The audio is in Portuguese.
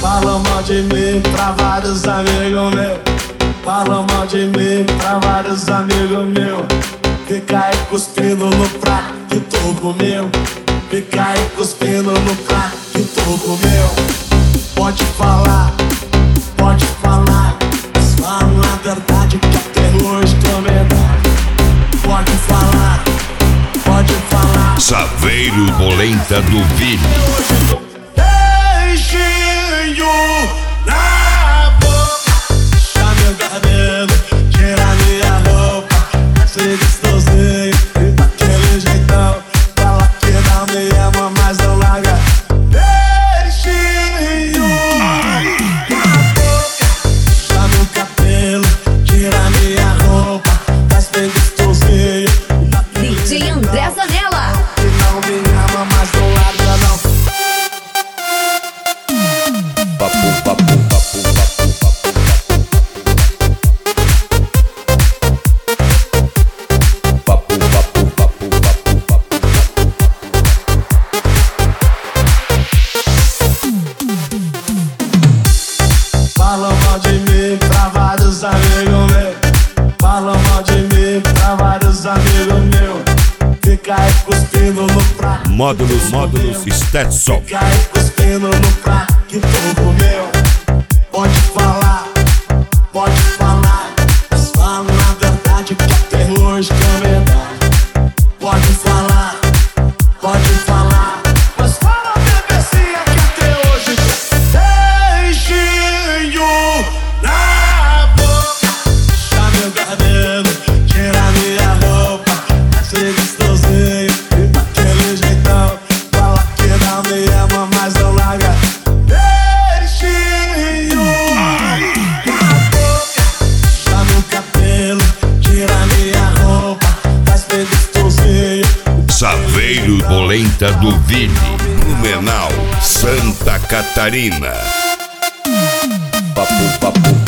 Falam mal de mim pra vários amigos meus. Falam mal de mim pra vários amigos meus. Fica aí cuspindo no prato que tu comeu. Fica aí cuspindo no prato que tu comeu. Pode falar, mas falam a verdade que até hoje tô medalha. Pode falar. Saveiro Polenta do Vini. Beijinho na boca, puxa meu cabelo, tira minha roupa, se gostosinho, e daquele jeitão, fala que não me ama, mas não larga. Beijinho na boca, puxa meu cabelo, tira minha roupa, faz bem gostosinho. DJ André Zanella. Que não me ama, mas não larga não. Falam mal de mim pra vários amigos meus. Falam mal de mim pra vários amigos meus. Fica aí cuspindo no prato. Módulos Stetson. Fica aí cuspindo no prato que tu comeu. Pode falar, mas falam a verdade que até hoje tô medalha. Pode falar, mas fala a bebecinha que até hoje tô. Beijinho na boca, puxa meu cabelo, tira minha roupa, se gostosinho, e daquele jeitão, fala que não me ama, mas não larga. Beijinho na boca, puxa meu cabelo, tira minha roupa, faz bem gostosinho. Saveiro Polenta do Vini. Blumenau, Santa Catarina. Papo